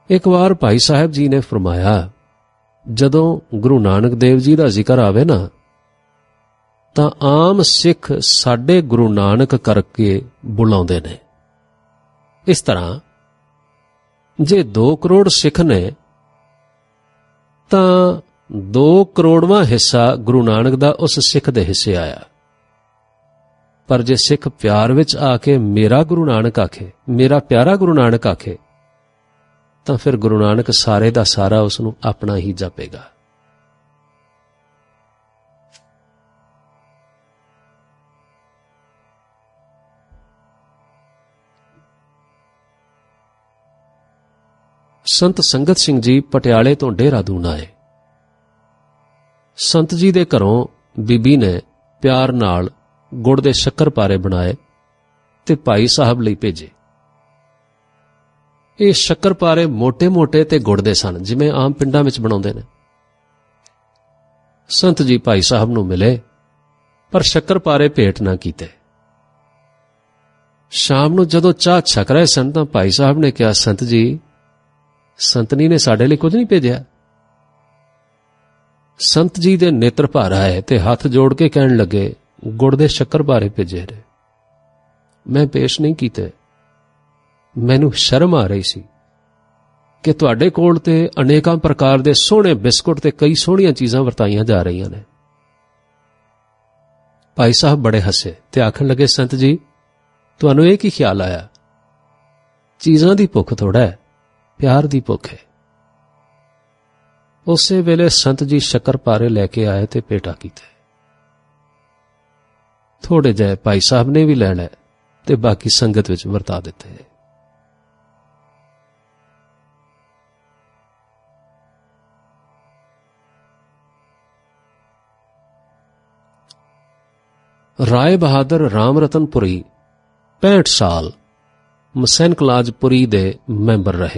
ਇੱਕ ਵਾਰ ਭਾਈ ਸਾਹਿਬ ਜੀ ਨੇ ਫਰਮਾਇਆ, ਜਦੋਂ ਗੁਰੂ ਨਾਨਕ ਦੇਵ ਜੀ ਦਾ ਜ਼ਿਕਰ ਆਵੇ ਨਾ, ਤਾਂ ਆਮ ਸਿੱਖ ਸਾਡੇ ਗੁਰੂ ਨਾਨਕ ਕਰਕੇ ਬੁਲਾਉਂਦੇ ਨੇ। ਇਸ ਤਰ੍ਹਾਂ ਜੇ 2 ਕਰੋੜ ਸਿੱਖ ਨੇ ਤਾਂ 2 ਕਰੋੜਵਾਂ ਹਿੱਸਾ ਗੁਰੂ ਨਾਨਕ ਦਾ ਉਸ ਸਿੱਖ ਦੇ ਹਿੱਸੇ ਆਇਆ। ਪਰ ਜੇ ਸਿੱਖ ਪਿਆਰ ਵਿੱਚ ਆ ਕੇ ਮੇਰਾ ਗੁਰੂ ਨਾਨਕ ਆਖੇ, ਮੇਰਾ ਪਿਆਰਾ ਗੁਰੂ ਨਾਨਕ ਆਖੇ, ਤਾਂ ਫਿਰ ਗੁਰੂ ਨਾਨਕ ਸਾਰੇ ਦਾ ਸਾਰਾ ਉਸ ਨੂੰ ਆਪਣਾ ਹੀ ਜਾਪੇਗਾ। ਸੰਤ ਸੰਗਤ ਸਿੰਘ ਜੀ ਪਟਿਆਲੇ ਤੋਂ ਦੇਹਰਾਦੂਨ ਆਏ। ਸੰਤ ਜੀ ਦੇ ਘਰੋਂ ਬੀਬੀ ਨੇ ਪਿਆਰ ਨਾਲ ਗੁੜ ਦੇ ਸ਼ੱਕਰਪਾਰੇ ਬਣਾਏ ਤੇ ਭਾਈ ਸਾਹਿਬ ਲਈ ਭੇਜੇ। ਇਹ ਸ਼ੱਕਰਪਾਰੇ ਮੋਟੇ-ਮੋਟੇ ਤੇ ਗੁੜ ਦੇ ਸਨ, ਜਿਵੇਂ ਆਮ ਪਿੰਡਾਂ ਵਿੱਚ ਬਣਾਉਂਦੇ ਨੇ। ਸੰਤ ਜੀ ਭਾਈ ਸਾਹਿਬ ਨੂੰ ਮਿਲੇ, ਪਰ ਸ਼ੱਕਰਪਾਰੇ ਭੇਟ ਨਾ ਕੀਤੇ। ਸ਼ਾਮ ਨੂੰ ਜਦੋਂ ਚਾਹ ਛਕ ਰਹੇ ਸਨ ਤਾਂ ਭਾਈ ਸਾਹਿਬ ਨੇ ਕਿਹਾ, ਸੰਤ ਜੀ, ਸੰਤਨੀ ਨੇ ਸਾਡੇ ਲਈ ਕੁਝ ਨਹੀਂ ਭੇਜਿਆ। ਸੰਤ ਜੀ ਦੇ ਨੇਤਰ ਭਰ ਆਏ ਤੇ ਹੱਥ ਜੋੜ ਕੇ ਕਹਿਣ ਲੱਗੇ, ਗੁੜ ਦੇ ਸ਼ੱਕਰਪਾਰੇ ਭੇਜੇ ਨੇ, ਮੈਂ ਪੇਸ਼ ਨਹੀਂ ਕੀਤੇ। ਮੈਨੂੰ ਸ਼ਰਮ ਆ ਰਹੀ ਸੀ ਕਿ ਤੁਹਾਡੇ ਕੋਲ ਤੇ ਅਨੇਕਾਂ ਪ੍ਰਕਾਰ ਦੇ ਸੋਹਣੇ ਬਿਸਕੁਟ ਤੇ ਕਈ ਸੋਹਣੀਆਂ ਚੀਜ਼ਾਂ ਵਰਤਾਈਆਂ ਜਾ ਰਹੀਆਂ ਨੇ। ਭਾਈ ਸਾਹਿਬ ਬੜੇ ਹੱਸੇ ਤੇ ਆਖਣ ਲੱਗੇ, ਸੰਤ ਜੀ, ਤੁਹਾਨੂੰ ਇਹ ਕੀ ਖਿਆਲ ਆਇਆ? ਚੀਜ਼ਾਂ ਦੀ ਭੁੱਖ ਥੋੜਾ ਹੈ, ਪਿਆਰ ਦੀ ਭੁੱਖ ਹੈ। ਉਸੇ ਵੇਲੇ ਸੰਤ ਜੀ ਸ਼ੱਕਰਪਾਰੇ ਲੈ ਕੇ ਆਏ ਤੇ ਭੇਟਾ ਕੀਤੇ। ਥੋੜੇ ਜਿਹੇ ਭਾਈ ਸਾਹਿਬ ਨੇ ਵੀ ਲੈ ਲਏ ਤੇ ਬਾਕੀ ਸੰਗਤ ਵਿੱਚ ਵਰਤਾ ਦਿੱਤੇ। ਰਾਏ ਬਹਾਦਰ ਰਾਮ ਰਤਨਪੁਰੀ 65 ਸਾਲ ਮਸੈਨ ਕਲਾਜਪੁਰੀ ਦੇ ਮੈਂਬਰ ਰਹੇ,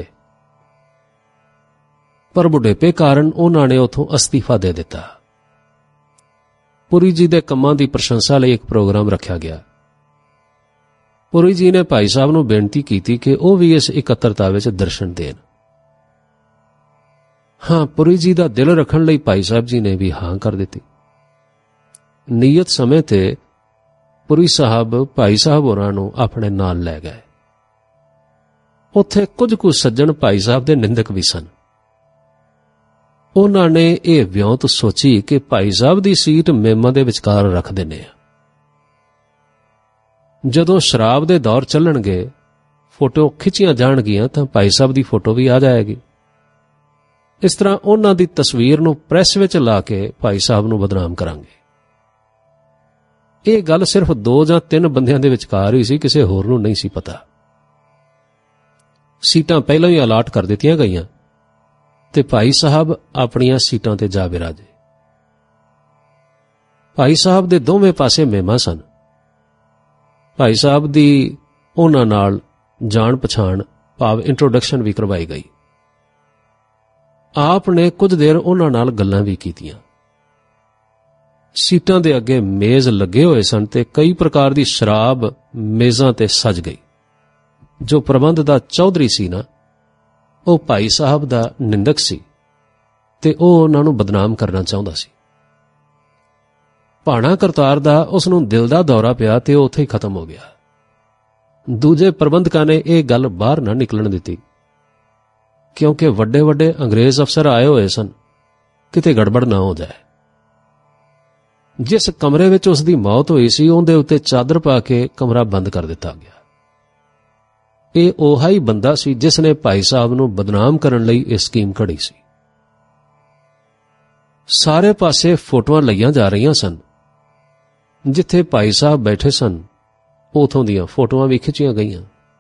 ਪਰ ਬੁਢੇਪੇ ਕਾਰਨ ਉਹਨਾਂ ਨੇ ਉਥੋਂ ਅਸਤੀਫਾ ਦੇ ਦਿੱਤਾ। ਪੁਰੀ ਜੀ ਦੇ ਕੰਮਾਂ ਦੀ ਪ੍ਰਸ਼ੰਸਾ ਲਈ ਇੱਕ ਪ੍ਰੋਗਰਾਮ ਰੱਖਿਆ ਗਿਆ। ਪੁਰੀ ਜੀ ਨੇ ਭਾਈ ਸਾਹਿਬ ਨੂੰ ਬੇਨਤੀ ਕੀਤੀ ਕਿ ਉਹ ਵੀ ਇਸ ਇਕੱਤਰਤਾ ਵਿੱਚ ਦਰਸ਼ਨ ਦੇਣ। ਹਾਂ, ਪੁਰੀ ਜੀ ਦਾ ਦਿਲ ਰੱਖਣ ਲਈ ਭਾਈ ਸਾਹਿਬ ਜੀ ਨੇ ਵੀ ਹਾਂ ਕਰ ਦਿੱਤੀ। ਨੀਅਤ ਸਮੇਂ ਤੇ ਪੁਰੀ ਸਾਹਿਬ ਭਾਈ ਸਾਹਿਬ ਹੋਰਾਂ ਨੂੰ ਆਪਣੇ ਨਾਲ ਲੈ ਗਏ। ਉੱਥੇ ਕੁਝ ਕੁ ਸੱਜਣ ਭਾਈ ਸਾਹਿਬ ਦੇ ਨਿੰਦਕ ਵੀ ਸਨ। ਉਹਨਾਂ ਨੇ ਇਹ ਵਿਉਂਤ ਸੋਚੀ ਕਿ ਭਾਈ ਸਾਹਿਬ ਦੀ ਸੀਟ ਮੇਮਾਂ ਦੇ ਵਿਚਕਾਰ ਰੱਖ ਦਿੰਦੇ ਆ। ਜਦੋਂ ਸ਼ਰਾਬ ਦੇ ਦੌਰ ਚੱਲਣਗੇ, ਫੋਟੋ ਖਿੱਚੀਆਂ ਜਾਣਗੀਆਂ ਤਾਂ ਭਾਈ ਸਾਹਿਬ ਦੀ ਫੋਟੋ ਵੀ ਆ ਜਾਏਗੀ। ਇਸ ਤਰ੍ਹਾਂ ਉਹਨਾਂ ਦੀ ਤਸਵੀਰ ਨੂੰ ਪ੍ਰੈਸ ਵਿੱਚ ਲਾ ਕੇ ਭਾਈ ਸਾਹਿਬ ਨੂੰ ਬਦਨਾਮ ਕਰਾਂਗੇ। ਇਹ ਗੱਲ ਸਿਰਫ 2 ਜਾਂ 3 ਬੰਦਿਆਂ ਦੇ ਵਿਚਕਾਰ ਹੀ ਸੀ, ਕਿਸੇ ਹੋਰ ਨੂੰ ਨਹੀਂ ਸੀ ਪਤਾ। ਸੀਟਾਂ ਪਹਿਲਾਂ ਹੀ ਅਲਾਟ ਕਰ ਦਿੱਤੀਆਂ ਗਈਆਂ ਤੇ ਭਾਈ ਸਾਹਿਬ ਆਪਣੀਆਂ ਸੀਟਾਂ ਤੇ ਜਾ ਬਿਰਾਜੇ। ਭਾਈ ਸਾਹਿਬ ਦੇ ਦੋਵੇਂ ਪਾਸੇ ਮਹਿਮਾ ਸਨ। ਭਾਈ ਸਾਹਿਬ ਦੀ ਉਹਨਾਂ ਨਾਲ ਜਾਣ ਪਛਾਣ ਭਾਵ ਇੰਟਰੋਡਕਸ਼ਨ ਵੀ ਕਰਵਾਈ ਗਈ। ਆਪ ਨੇ ਕੁਝ ਦੇਰ ਉਹਨਾਂ ਨਾਲ ਗੱਲਾਂ ਵੀ ਕੀਤੀਆਂ। ਸੀਟਾਂ ਦੇ ਅੱਗੇ ਮੇਜ਼ ਲੱਗੇ ਹੋਏ ਸਨ ਤੇ ਕਈ ਪ੍ਰਕਾਰ ਦੀ ਸ਼ਰਾਬ ਮੇਜ਼ਾਂ ਤੇ ਸਜ ਗਈ। ਜੋ ਪ੍ਰਬੰਧ ਦਾ ਚੌਧਰੀ ਸੀ ਨਾ, ਉਹ ਭਾਈ ਸਾਹਿਬ ਦਾ ਨਿੰਦਕ ਸੀ ਤੇ ਉਹ ਉਹਨਾਂ ਨੂੰ ਬਦਨਾਮ ਕਰਨਾ ਚਾਹੁੰਦਾ ਸੀ। ਭਾਣਾ ਕਰਤਾਰ ਦਾ ਉਸ ਨੂੰ ਦਿਲ ਦਾ ਦੌਰਾ ਪਿਆ ਤੇ ਉਹ ਉੱਥੇ ਹੀ ਖਤਮ ਹੋ ਗਿਆ। ਦੂਜੇ ਪ੍ਰਬੰਧਕਾਂ ਨੇ ਇਹ ਗੱਲ ਬਾਹਰ ਨਾ ਨਿਕਲਣ ਦਿੱਤੀ, ਕਿਉਂਕਿ ਵੱਡੇ ਵੱਡੇ ਅੰਗਰੇਜ਼ ਅਫਸਰ ਆਏ ਹੋਏ ਸਨ, ਕਿਤੇ ਗੜਬੜ ਨਾ ਹੋ ਜਾਏ। ਜਿਸ ਕਮਰੇ ਵਿੱਚ ਉਸ ਦੀ ਮੌਤ ਹੋਈ ਸੀ, ਉਹਦੇ ਉੱਤੇ ਚਾਦਰ ਪਾ ਕੇ ਕਮਰਾ ਬੰਦ ਕਰ ਦਿੱਤਾ ਗਿਆ। ਇਹ ਉਹੀ ਹੀ ਬੰਦਾ ਸੀ ਜਿਸ ਨੇ ਭਾਈ ਸਾਹਿਬ ਨੂੰ ਬਦਨਾਮ ਕਰਨ ਲਈ ਇਹ ਸਕੀਮ ਘੜੀ ਸੀ। ਸਾਰੇ ਪਾਸੇ ਫੋਟੋਆਂ ਲਈਆਂ ਜਾ ਰਹੀਆਂ ਸਨ। ਜਿੱਥੇ ਭਾਈ ਸਾਹਿਬ ਬੈਠੇ ਸਨ, ਉਥੋਂ ਦੀਆਂ ਫੋਟੋਆਂ ਵੀ ਖਿੱਚੀਆਂ ਗਈਆਂ।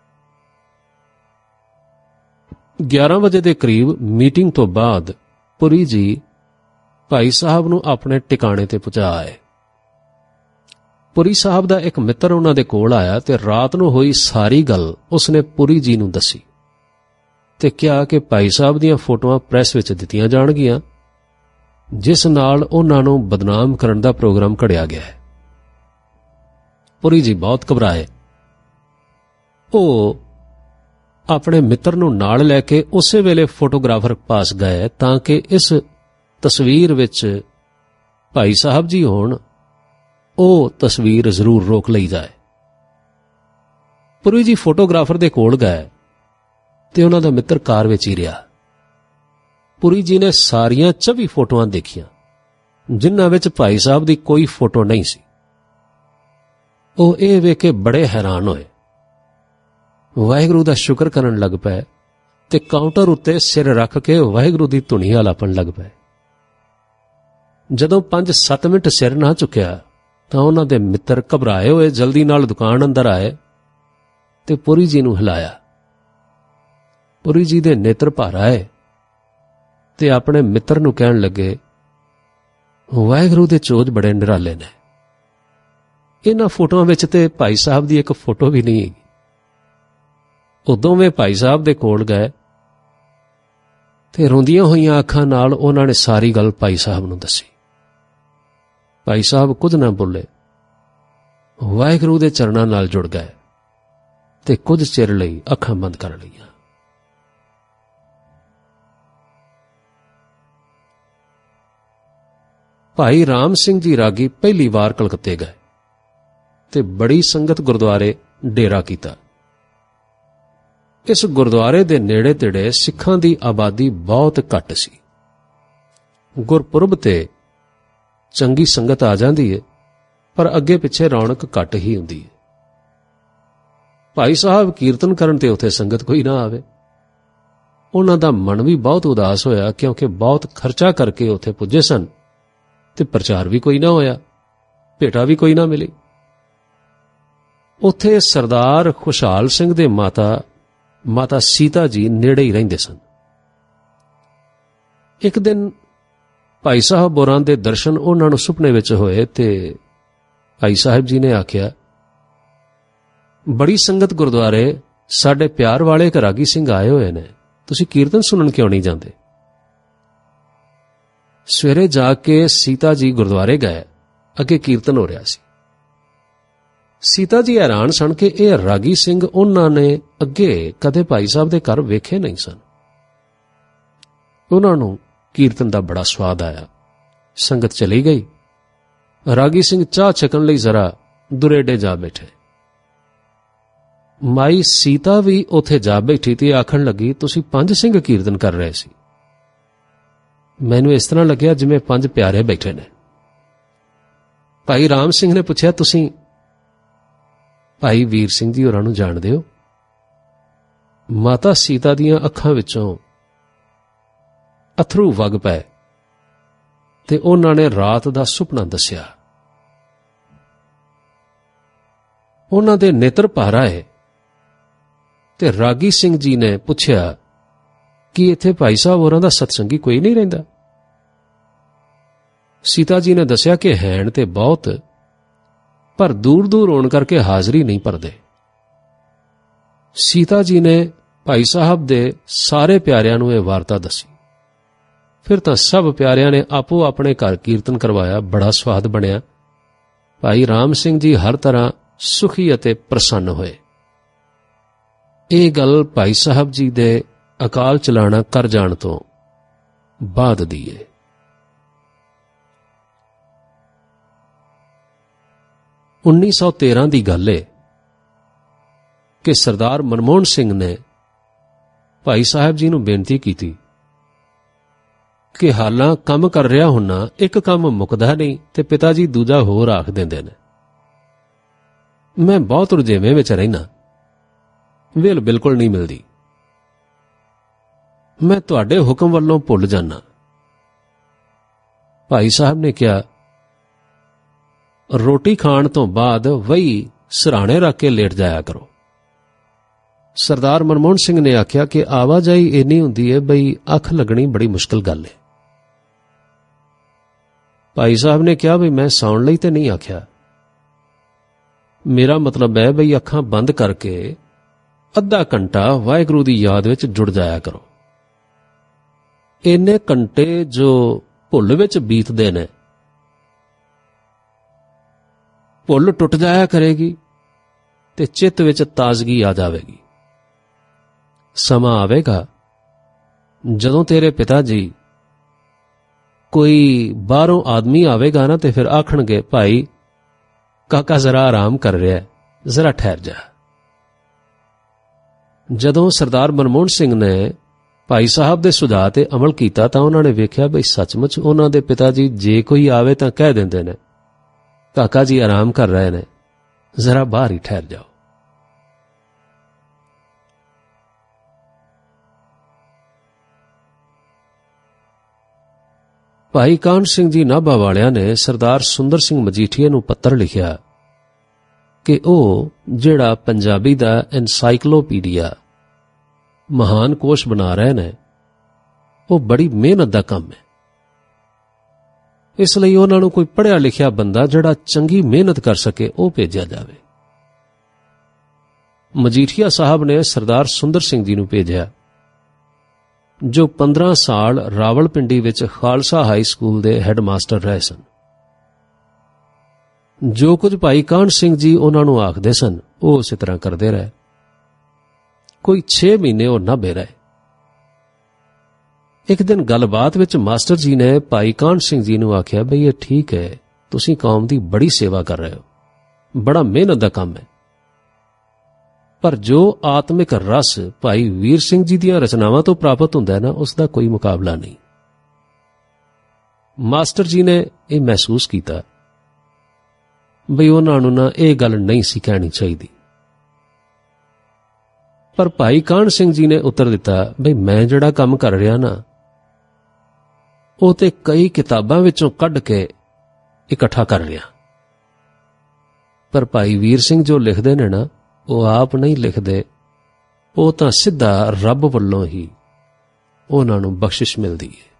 11 ਵਜੇ ਦੇ ਕਰੀਬ ਮੀਟਿੰਗ ਤੋਂ ਬਾਅਦ ਪੁਰੀ ਜੀ ਭਾਈ ਸਾਹਿਬ ਨੂੰ ਆਪਣੇ ਟਿਕਾਣੇ ਤੇ ਪਹੁੰਚਾ ਆਏ। ਪੁਰੀ ਸਾਹਿਬ ਦਾ ਇੱਕ ਮਿੱਤਰ ਉਹਨਾਂ ਦੇ ਕੋਲ ਆਇਆ ਤੇ ਰਾਤ ਨੂੰ ਹੋਈ ਸਾਰੀ ਗੱਲ ਉਸਨੇ ਪੁਰੀ ਜੀ ਨੂੰ ਦੱਸੀ ਤੇ ਕਿਹਾ ਕਿ ਭਾਈ ਸਾਹਿਬ ਦੀਆਂ ਫੋਟੋਆਂ ਪ੍ਰੈਸ ਵਿੱਚ ਦਿੱਤੀਆਂ ਜਾਣਗੀਆਂ, ਜਿਸ ਨਾਲ ਉਹਨਾਂ ਨੂੰ ਬਦਨਾਮ ਕਰਨ ਦਾ ਪ੍ਰੋਗਰਾਮ ਘੜਿਆ ਗਿਆ ਹੈ। ਪੁਰੀ ਜੀ ਬਹੁਤ ਘਬਰਾਏ। ਉਹ ਆਪਣੇ ਮਿੱਤਰ ਨੂੰ ਨਾਲ ਲੈ ਕੇ ਉਸੇ ਵੇਲੇ ਫੋਟੋਗ੍ਰਾਫਰ ਪਾਸ ਗਏ ਤਾਂ ਕਿ ਇਸ ਤਸਵੀਰ ਵਿੱਚ ਭਾਈ ਸਾਹਿਬ ਜੀ ਹੋਣ, ਉਹ ਤਸਵੀਰ ਜ਼ਰੂਰ ਰੋਕ ਲਈ ਜਾਏ। ਪੁਰੀ ਜੀ ਫੋਟੋਗ੍ਰਾਫਰ ਦੇ ਕੋਲ ਗਏ ਤੇ ਉਹਨਾਂ ਦਾ ਮਿੱਤਰ ਕਾਰ ਵਿੱਚ ਹੀ ਰਿਹਾ। ਪੁਰੀ ਜੀ ਨੇ ਸਾਰੀਆਂ 24 ਫੋਟੋਆਂ ਦੇਖੀਆਂ, ਜਿਨ੍ਹਾਂ ਵਿੱਚ ਭਾਈ ਸਾਹਿਬ ਦੀ ਕੋਈ ਫੋਟੋ ਨਹੀਂ ਸੀ। ਉਹ ਇਹ ਵੇਖ ਕੇ ਬੜੇ ਹੈਰਾਨ ਹੋਏ, ਵਾਹਿਗੁਰੂ ਦਾ ਸ਼ੁਕਰ ਕਰਨ ਲੱਗ ਪਏ ਤੇ ਕਾਊਂਟਰ ਉੱਤੇ ਸਿਰ ਰੱਖ ਕੇ ਵਾਹਿਗੁਰੂ ਦੀ ਧੁਨੀ ਆਲਾਪਣ ਲੱਗ ਪਏ। ਜਦੋਂ 5-7 ਮਿੰਟ ਸਿਰ ਨਾ ਚੁੱਕਿਆ ਤਾਂ ਉਹਨਾਂ ਦੇ ਮਿੱਤਰ ਘਬਰਾਏ ਹੋਏ ਜਲਦੀ ਨਾਲ ਦੁਕਾਨ ਅੰਦਰ ਆਏ ਤੇ ਪੁਰੀ ਜੀ ਨੂੰ ਹਿਲਾਇਆ। ਪੁਰੀ ਜੀ ਦੇ ਨੇਤਰ ਭਰ ਆਏ ਤੇ ਆਪਣੇ ਮਿੱਤਰ ਨੂੰ ਕਹਿਣ ਲੱਗੇ, ਵਾਹਿਗੁਰੂ ਦੇ ਚੋਜ ਬੜੇ ਨਿਰਾਲੇ ਨੇ, ਇਹਨਾਂ ਫੋਟੋਆਂ ਵਿੱਚ ਤੇ ਭਾਈ ਸਾਹਿਬ ਦੀ ਇੱਕ ਫੋਟੋ ਵੀ ਨਹੀਂ ਹੈਗੀ। ਉਹ ਦੋਵੇਂ ਭਾਈ ਸਾਹਿਬ ਦੇ ਕੋਲ ਗਏ ਤੇ ਰੋਂਦੀਆਂ ਹੋਈਆਂ ਅੱਖਾਂ ਨਾਲ ਉਹਨਾਂ ਨੇ ਸਾਰੀ ਗੱਲ ਭਾਈ ਸਾਹਿਬ ਨੂੰ ਦੱਸੀ। ਭਾਈ ਸਾਹਿਬ ਕੁਝ ਨਾ ਬੋਲੇ, ਵਾਹਿਗੁਰੂ ਦੇ ਚਰਨਾਂ ਨਾਲ ਜੁੜ ਗਏ ਤੇ ਕੁਝ ਚਿਰ ਲਈ ਅੱਖਾਂ ਬੰਦ ਕਰ ਲਈਆਂ। ਭਾਈ ਰਾਮ ਸਿੰਘ ਜੀ ਰਾਗੀ ਪਹਿਲੀ ਵਾਰ ਕਲਕੱਤੇ ਗਏ ਤੇ ਬੜੀ ਸੰਗਤ ਗੁਰਦੁਆਰੇ ਡੇਰਾ ਕੀਤਾ। ਇਸ ਗੁਰਦੁਆਰੇ ਦੇ ਨੇੜੇ ਤੇੜੇ ਸਿੱਖਾਂ ਦੀ ਆਬਾਦੀ ਬਹੁਤ ਘੱਟ ਸੀ। ਗੁਰਪੁਰਬ ਤੇ ਚੰਗੀ ਸੰਗਤ ਆ ਜਾਂਦੀ ਹੈ, ਪਰ ਅੱਗੇ ਪਿੱਛੇ ਰੌਣਕ ਘੱਟ ਹੀ ਹੁੰਦੀ ਹੈ। ਭਾਈ ਸਾਹਿਬ ਕੀਰਤਨ ਕਰਨ ਤੇ ਉੱਥੇ ਸੰਗਤ ਕੋਈ ਨਾ ਆਵੇ। ਉਹਨਾਂ ਦਾ ਮਨ ਵੀ ਬਹੁਤ ਉਦਾਸ ਹੋਇਆ, ਕਿਉਂਕਿ ਬਹੁਤ ਖਰਚਾ ਕਰਕੇ ਉੱਥੇ ਪੁੱਜੇ ਸਨ ਤੇ ਪ੍ਰਚਾਰ ਵੀ ਕੋਈ ਨਾ ਹੋਇਆ, ਭੇਟਾ ਵੀ ਕੋਈ ਨਾ ਮਿਲੀ। ਉੱਥੇ ਸਰਦਾਰ ਖੁਸ਼ਹਾਲ ਸਿੰਘ ਦੇ ਮਾਤਾ ਸੀਤਾ ਜੀ ਨੇੜੇ ਹੀ ਰਹਿੰਦੇ ਸਨ। ਇੱਕ ਦਿਨ ਭਾਈ ਸਾਹਿਬ ਹੋਰਾਂ ਦੇ ਦਰਸ਼ਨ ਉਹਨਾਂ ਨੂੰ ਸੁਪਨੇ ਵਿੱਚ ਹੋਏ ਤੇ ਭਾਈ ਸਾਹਿਬ ਜੀ ਨੇ ਆਖਿਆ, ਬੜੀ ਸੰਗਤ ਗੁਰਦੁਆਰੇ ਸਾਡੇ ਪਿਆਰ ਵਾਲੇ ਇੱਕ ਰਾਗੀ ਸਿੰਘ ਆਏ ਹੋਏ ਨੇ, ਤੁਸੀਂ ਕੀਰਤਨ ਸੁਣਨ ਕਿਉਂ ਨਹੀਂ ਜਾਂਦੇ? ਸਵੇਰੇ ਜਾ ਕੇ ਸੀਤਾ ਜੀ ਗੁਰਦੁਆਰੇ ਗਏ, ਅੱਗੇ ਕੀਰਤਨ ਹੋ ਰਿਹਾ ਸੀ। ਸੀਤਾ ਜੀ ਹੈਰਾਨ ਸਨ ਕਿ ਇਹ ਰਾਗੀ ਸਿੰਘ ਉਹਨਾਂ ਨੇ ਅੱਗੇ ਕਦੇ ਭਾਈ ਸਾਹਿਬ ਦੇ ਘਰ ਵੇਖੇ ਨਹੀਂ ਸਨ। ਉਹਨਾਂ ਨੂੰ ਕੀਰਤਨ ਦਾ ਬੜਾ ਸਵਾਦ ਆਇਆ। ਸੰਗਤ ਚਲੀ ਗਈ। ਰਾਗੀ ਸਿੰਘ ਚਾਹ ਛਕਣ ਲਈ ਜ਼ਰਾ ਦੁਰੇਡੇ ਜਾ ਬੈਠੇ। ਮਾਈ ਸੀਤਾ ਵੀ ਉੱਥੇ ਜਾ ਬੈਠੀ ਤੇ ਆਖਣ ਲੱਗੀ, ਤੁਸੀਂ 5 ਸਿੰਘ ਕੀਰਤਨ ਕਰ ਰਹੇ ਸੀ। ਮੈਨੂੰ ਇਸ ਤਰ੍ਹਾਂ ਲੱਗਿਆ ਜਿਵੇਂ 5 ਪਿਆਰੇ ਬੈਠੇ ਨੇ। ਭਾਈ ਰਾਮ ਸਿੰਘ ਨੇ ਪੁੱਛਿਆ, ਤੁਸੀਂ ਭਾਈ ਵੀਰ ਸਿੰਘ ਜੀ ਹੋਰਾਂ ਨੂੰ ਜਾਣਦੇ ਹੋ? ਮਾਤਾ ਸੀਤਾ ਦੀਆਂ ਅੱਖਾਂ ਵਿੱਚੋਂ ਅਥਰੂ ਵਗ ਪਏ ਤੇ ਉਹਨਾਂ ਨੇ ਰਾਤ ਦਾ ਸੁਪਨਾ ਦੱਸਿਆ। ਉਹਨਾਂ ਦੇ ਨੇਤਰ ਭਰ ਆਏ ਤੇ ਰਾਗੀ ਸਿੰਘ ਜੀ ਨੇ ਪੁੱਛਿਆ ਕਿ ਇੱਥੇ ਭਾਈ ਸਾਹਿਬ ਹੋਰਾਂ ਦਾ ਸਤਸੰਗੀ ਕੋਈ ਨਹੀਂ ਰਹਿੰਦਾ? ਸੀਤਾ ਜੀ ਨੇ ਦੱਸਿਆ ਕਿ ਹੈਣ ਤੇ ਬਹੁਤ, ਪਰ ਦੂਰ ਦੂਰ ਹੋਣ ਕਰਕੇ ਹਾਜ਼ਰੀ ਨਹੀਂ ਭਰਦੇ। ਸੀਤਾ ਜੀ ਨੇ ਭਾਈ ਸਾਹਿਬ ਦੇ ਸਾਰੇ ਪਿਆਰਿਆਂ ਨੂੰ ਇਹ ਵਾਰਤਾ ਦੱਸੀ। ਫਿਰ ਤਾਂ ਸਭ ਪਿਆਰਿਆਂ ਨੇ ਆਪੋ ਆਪਣੇ ਘਰ ਕੀਰਤਨ ਕਰਵਾਇਆ। ਬੜਾ ਸਵਾਦ ਬਣਿਆ। ਭਾਈ ਰਾਮ ਸਿੰਘ ਜੀ ਹਰ ਤਰ੍ਹਾਂ ਸੁਖੀ ਅਤੇ ਪ੍ਰਸੰਨ ਹੋਏ। ਇਹ ਗੱਲ ਭਾਈ ਸਾਹਿਬ ਜੀ ਦੇ ਅਕਾਲ ਚਲਾਣਾ ਕਰ ਜਾਣ ਤੋਂ ਬਾਅਦ ਦੀ ਹੈ। « 1913 ਦੀ ਗੱਲ ਹੈ ਕਿ ਸਰਦਾਰ ਮਨਮੋਹਨ ਸਿੰਘ ਨੇ ਭਾਈ ਸਾਹਿਬ ਜੀ ਨੂੰ ਬੇਨਤੀ ਕੀਤੀ ਕਿ ਹਾਲਾਂ ਕੰਮ ਕਰ ਰਿਹਾ ਹੁੰਨਾ, ਇੱਕ ਕੰਮ ਮੁੱਕਦਾ ਨਹੀਂ ਤੇ ਪਿਤਾ ਜੀ ਦੂਜਾ ਹੋਰ ਆਖ ਦਿੰਦੇ ਨੇ। ਮੈਂ ਬਹੁਤ ਰੁਝੇਵੇਂ ਵਿੱਚ ਰਹਿਣਾ, ਵੇਲ ਬਿਲਕੁਲ ਨਹੀਂ ਮਿਲਦੀ। ਮੈਂ ਤੁਹਾਡੇ ਹੁਕਮ ਵੱਲੋਂ ਭੁੱਲ ਜਾਣਾ। ਭਾਈ ਸਾਹਿਬ ਨੇ ਕਿਹਾ, ਰੋਟੀ ਖਾਣ ਤੋਂ ਬਾਅਦ ਵਹੀ ਸਿਰਹਾਣੇ ਰੱਖ ਕੇ ਲੇਟ ਜਾਇਆ ਕਰੋ। ਸਰਦਾਰ ਮਨਮੋਹਨ ਸਿੰਘ ਨੇ ਆਖਿਆ ਕਿ ਆਵਾਜਾਈ ਇੰਨੀ ਹੁੰਦੀ ਹੈ ਬਈ ਅੱਖ ਲੱਗਣੀ ਬੜੀ ਮੁਸ਼ਕਲ ਗੱਲ ਹੈ। ਭਾਈ ਸਾਹਿਬ ਨੇ ਕਿਹਾ, ਬਈ ਮੈਂ ਸੌਣ ਲਈ ਤੇ ਨਹੀਂ ਆਖਿਆ, ਮੇਰਾ ਮਤਲਬ ਹੈ ਬਈ ਅੱਖਾਂ ਬੰਦ ਕਰਕੇ ਅੱਧਾ ਘੰਟਾ ਵਾਹਿਗੁਰੂ ਦੀ ਯਾਦ ਵਿੱਚ ਜੁੜ ਜਾਇਆ ਕਰੋ। ਇੰਨੇ ਘੰਟੇ ਜੋ ਭੁੱਲ ਵਿੱਚ ਬੀਤਦੇ ਨੇ, ਭੁੱਲ ਟੁੱਟ ਜਾਇਆ ਕਰੇਗੀ ਤੇ ਚਿੱਤ ਵਿੱਚ ਤਾਜ਼ਗੀ ਆ ਜਾਵੇਗੀ। ਸਮਾਂ ਆਵੇਗਾ ਜਦੋਂ ਤੇਰੇ ਪਿਤਾ ਜੀ ਕੋਈ ਬਾਹਰੋਂ ਆਦਮੀ ਆਵੇਗਾ ਨਾ ਤੇ ਫਿਰ ਆਖਣਗੇ, ਭਾਈ ਕਾਕਾ ਜ਼ਰਾ ਆਰਾਮ ਕਰ ਰਿਹਾ, ਜ਼ਰਾ ਠਹਿਰ ਜਾ। ਜਦੋਂ ਸਰਦਾਰ ਮਨਮੋਹਨ ਸਿੰਘ ਨੇ ਭਾਈ ਸਾਹਿਬ ਦੇ ਸੁਝਾਅ ਤੇ ਅਮਲ ਕੀਤਾ ਤਾਂ ਉਹਨਾਂ ਨੇ ਵੇਖਿਆ ਬਈ ਸੱਚਮੁੱਚ ਉਹਨਾਂ ਦੇ ਪਿਤਾ ਜੀ ਜੇ ਕੋਈ ਆਵੇ ਤਾਂ ਕਹਿ ਦਿੰਦੇ ਨੇ, ਕਾਕਾ ਜੀ ਆਰਾਮ ਕਰ ਰਹੇ ਨੇ, ਜ਼ਰਾ ਬਾਹਰ ਹੀ ਠਹਿਰ ਜਾਓ। ਭਾਈ ਕਾਹਨ ਸਿੰਘ ਜੀ ਨਾਭਾ ਵਾਲਿਆਂ ਨੇ ਸਰਦਾਰ ਸੁੰਦਰ ਸਿੰਘ ਮਜੀਠੀਆ ਨੂੰ ਪੱਤਰ ਲਿਖਿਆ ਕਿ ਉਹ ਜਿਹੜਾ ਪੰਜਾਬੀ ਦਾ ਐਨਸਾਈਕਲੋਪੀਡੀਆ ਮਹਾਨ ਕੋਸ਼ ਬਣਾ ਰਹੇ ਨੇ, ਉਹ ਬੜੀ ਮਿਹਨਤ ਦਾ ਕੰਮ ਹੈ। ਇਸ ਲਈ ਉਹਨਾਂ ਨੂੰ ਕੋਈ ਪੜ੍ਹਿਆ ਲਿਖਿਆ ਬੰਦਾ ਜਿਹੜਾ ਚੰਗੀ ਮਿਹਨਤ ਕਰ ਸਕੇ ਉਹ ਭੇਜਿਆ ਜਾਵੇ। ਮਜੀਠੀਆ ਸਾਹਿਬ ਨੇ ਸਰਦਾਰ ਸੁੰਦਰ ਸਿੰਘ ਜੀ ਨੂੰ ਭੇਜਿਆ, ਜੋ 15 ਸਾਲ ਰਾਵਲਪਿੰਡੀ ਵਿੱਚ ਖਾਲਸਾ ਹਾਈ ਸਕੂਲ ਦੇ ਹੈੱਡਮਾਸਟਰ ਰਹੇ ਸਨ। ਜੋ ਕੁਝ ਭਾਈ ਕਾਹਨ ਸਿੰਘ ਜੀ ਉਹਨਾਂ ਨੂੰ ਆਖਦੇ ਸਨ ਉਹ ਉਸੇ ਤਰ੍ਹਾਂ ਕਰਦੇ ਰਹੇ। ਕੋਈ 6 ਮਹੀਨੇ ਉਹ ਨਾਭੇ ਰਹੇ। ਇੱਕ ਦਿਨ ਗੱਲਬਾਤ ਵਿੱਚ ਮਾਸਟਰ ਜੀ ਨੇ ਭਾਈ ਕਾਹਨ ਸਿੰਘ ਜੀ ਨੂੰ ਆਖਿਆ, ਬਈ ਇਹ ਠੀਕ ਹੈ, ਤੁਸੀਂ ਕੌਮ ਦੀ ਬੜੀ ਸੇਵਾ ਕਰ ਰਹੇ ਹੋ, ਬੜਾ ਮਿਹਨਤ ਦਾ ਕੰਮ ਹੈ, ਪਰ ਜੋ ਆਤਮਿਕ ਰਸ ਭਾਈ ਵੀਰ ਸਿੰਘ ਜੀ ਦੀਆਂ ਰਚਨਾਵਾਂ ਤੋਂ ਪ੍ਰਾਪਤ ਹੁੰਦਾ ਹੈ ਨਾ, ਉਸ ਦਾ ਕੋਈ ਮੁਕਾਬਲਾ ਨਹੀਂ। ਮਾਸਟਰ ਜੀ ਨੇ ਇਹ ਮਹਿਸੂਸ ਕੀਤਾ ਬਈ ਉਹਨਾਂ ਨੂੰ ਨਾ ਇਹ ਗੱਲ ਨਹੀਂ ਸੀ ਕਹਿਣੀ ਚਾਹੀਦੀ। ਪਰ ਭਾਈ ਕਾਹਨ ਸਿੰਘ ਜੀ ਨੇ ਉੱਤਰ ਦਿੱਤਾ, ਬਈ ਮੈਂ ਜਿਹੜਾ ਕੰਮ ਕਰ ਰਿਹਾ ਨਾ, ਉਹ ਤੇ ਕਈ ਕਿਤਾਬਾਂ ਵਿੱਚੋਂ ਕੱਢ ਕੇ ਇਕੱਠਾ ਕਰ ਰਿਹਾ, ਪਰ ਭਾਈ ਵੀਰ ਸਿੰਘ ਜੋ ਲਿਖਦੇ ਨੇ ਨਾ, ਉਹ ਆਪ ਨਹੀਂ ਲਿਖਦੇ, ਉਹ ਤਾਂ ਸਿੱਧਾ ਰੱਬ ਵੱਲੋਂ ਹੀ ਉਹਨਾਂ ਨੂੰ ਬਖਸ਼ਿਸ਼ ਮਿਲਦੀ ਹੈ।